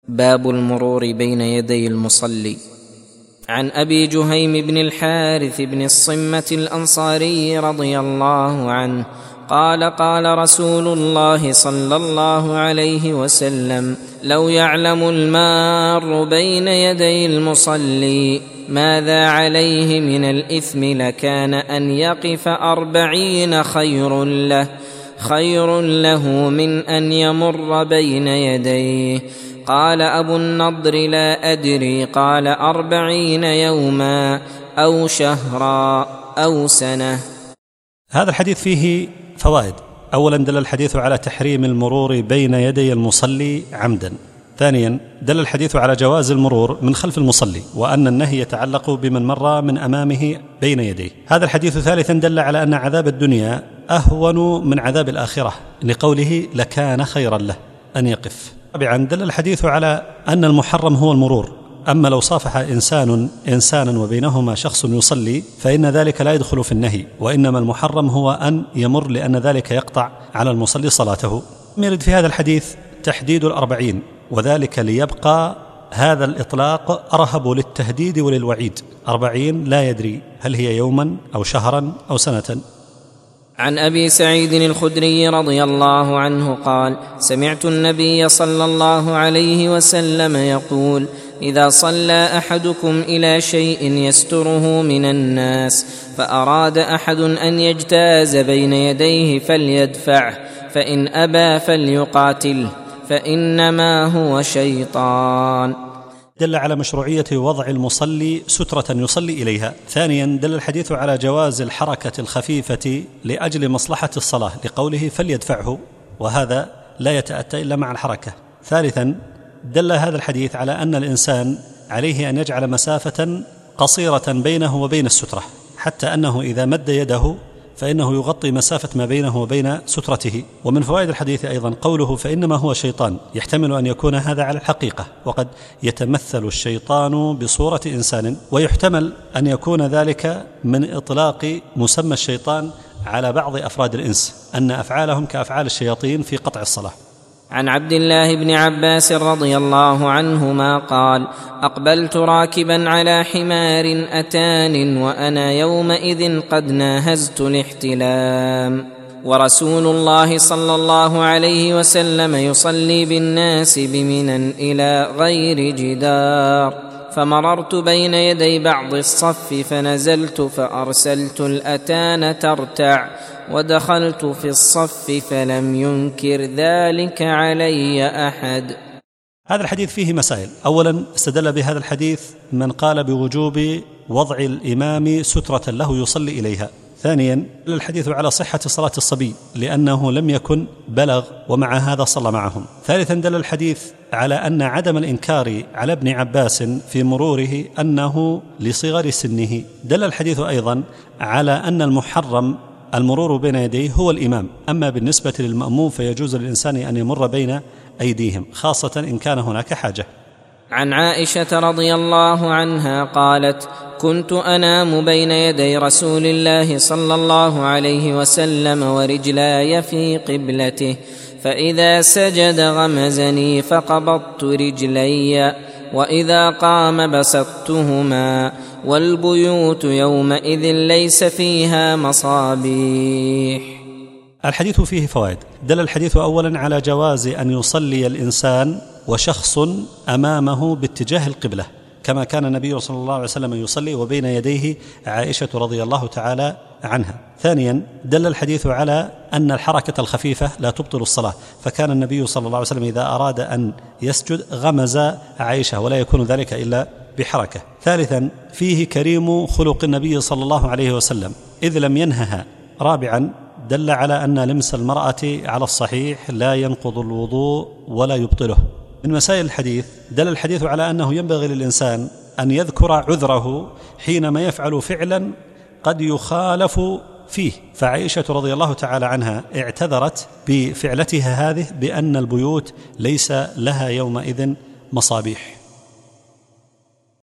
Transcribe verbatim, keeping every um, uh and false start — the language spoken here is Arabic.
باب المرور بين يدي المصلي. عن أبي جهيم بن الحارث بن الصمة الأنصاري رضي الله عنه قال قال رسول الله صلى الله عليه وسلم: لو يعلم المار بين يدي المصلي ماذا عليه من الإثم لكان أن يقف أربعين خير له خير له من أن يمر بين يديه. قال أبو النضر: لا أدري. قال: أربعين يوما أو شهرا أو سنة. هذا الحديث فيه فوائد. أولا دل الحديث على تحريم المرور بين يدي المصلي عمدا. ثانيا دل الحديث على جواز المرور من خلف المصلي، وأن النهي يتعلق بمن مر من أمامه بين يديه. هذا الحديث ثالثا دل على أن عذاب الدنيا أهون من عذاب الآخرة، لقوله: لكان خيرا له أن يقف. رابعا دل الحديث على أن المحرم هو المرور، أما لو صافح إنسان إنسانا وبينهما شخص يصلي فإن ذلك لا يدخل في النهي، وإنما المحرم هو أن يمر، لأن ذلك يقطع على المصلي صلاته. يرد في هذا الحديث تحديد الأربعين، وذلك ليبقى هذا الإطلاق أرهب للتهديد وللوعيد. أربعين لا يدري هل هي يوما أو شهرا أو سنة. عن أبي سعيد الخدري رضي الله عنه قال: سمعت النبي صلى الله عليه وسلم يقول: إذا صلى أحدكم إلى شيء يستره من الناس فأراد أحد أن يجتاز بين يديه فليدفعه، فإن أبى فليقاتله، فإنما هو شيطان. دل على مشروعية وضع المصلي سترة يصلي إليها. ثانيا دل الحديث على جواز الحركة الخفيفة لأجل مصلحة الصلاة، لقوله: فليدفعه، وهذا لا يتأتى إلا مع الحركة. ثالثا دل هذا الحديث على أن الإنسان عليه أن يجعل مسافة قصيرة بينه وبين السترة، حتى أنه إذا مد يده فإنه يغطي مسافة ما بينه وبين سترته. ومن فوائد الحديث أيضا قوله: فإنما هو شيطان، يحتمل أن يكون هذا على الحقيقة، وقد يتمثل الشيطان بصورة إنسان، ويحتمل أن يكون ذلك من إطلاق مسمى الشيطان على بعض أفراد الإنس، أن أفعالهم كأفعال الشياطين في قطع الصلاة. عن عبد الله بن عباس رضي الله عنهما قال: أقبلت راكبا على حمار أتان وأنا يومئذ قد ناهزت الاحتلام، ورسول الله صلى الله عليه وسلم يصلي بالناس بمنى إلى غير جدار، فمررت بين يدي بعض الصف فنزلت فأرسلت الأتان ترتع، ودخلت في الصف فلم ينكر ذلك علي أحد. هذا الحديث فيه مسائل. أولا استدل بهذا الحديث من قال بوجوب وضع الإمام سترة له يصلي إليها. ثانيا الحديث على صحة صلاة الصبي، لأنه لم يكن بلغ ومع هذا صلى معهم. ثالثا دل الحديث على أن عدم الإنكار على ابن عباس في مروره أنه لصغر سنه. دل الحديث أيضا على أن المحرم المرور بين يديه هو الإمام، أما بالنسبة للمأموم فيجوز للإنسان أن يمر بين أيديهم، خاصة إن كان هناك حاجة. عن عائشة رضي الله عنها قالت: كنت أنام بين يدي رسول الله صلى الله عليه وسلم ورجلاي في قبلته، فإذا سجد غمزني فقبضت رجلي، وإذا قام بسطتهما، والبيوت يومئذ ليس فيها مصابيح. الحديث فيه فوائد. دل الحديث أولا على جواز أن يصلي الإنسان وشخص أمامه باتجاه القبلة، كما كان النبي صلى الله عليه وسلم يصلي وبين يديه عائشة رضي الله تعالى عنها. ثانيا دل الحديث على أن الحركة الخفيفة لا تبطل الصلاة، فكان النبي صلى الله عليه وسلم إذا أراد أن يسجد غمز عائشة، ولا يكون ذلك إلا بحركة. ثالثا فيه كريم خلق النبي صلى الله عليه وسلم إذ لم ينهها. رابعا دل على أن لمس المرأة على الصحيح لا ينقض الوضوء ولا يبطله. من مسائل الحديث دل الحديث على أنه ينبغي للإنسان أن يذكر عذره حينما يفعل فعلا قد يخالف فيه، فعائشة رضي الله تعالى عنها اعتذرت بفعلتها هذه بأن البيوت ليس لها يومئذ مصابيح.